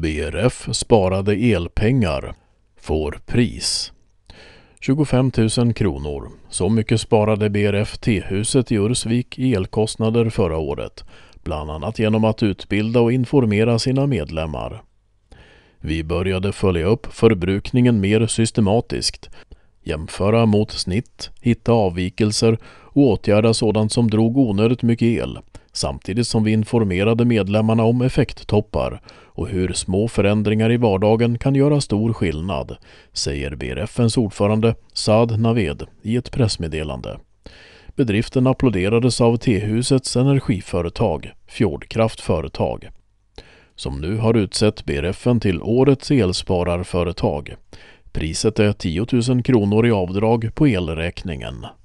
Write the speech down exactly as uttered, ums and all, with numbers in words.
B R F sparade elpengar, får pris. tjugofem tusen kronor. Så mycket sparade B R F T-huset i Ursvik i elkostnader förra året, bland annat genom att utbilda och informera sina medlemmar. Vi började följa upp förbrukningen mer systematiskt, jämföra mot snitt, hitta avvikelser och åtgärda sådant som drog onödigt mycket el, samtidigt som vi informerade medlemmarna om effekttoppar och hur små förändringar i vardagen kan göra stor skillnad, säger B R F:s ordförande Saad Naved i ett pressmeddelande. Bedriften applåderades av T-husets energiföretag, Fjordkraft Företag, som nu har utsett B R F:n till årets elspararföretag. Priset är tio tusen kronor i avdrag på elräkningen.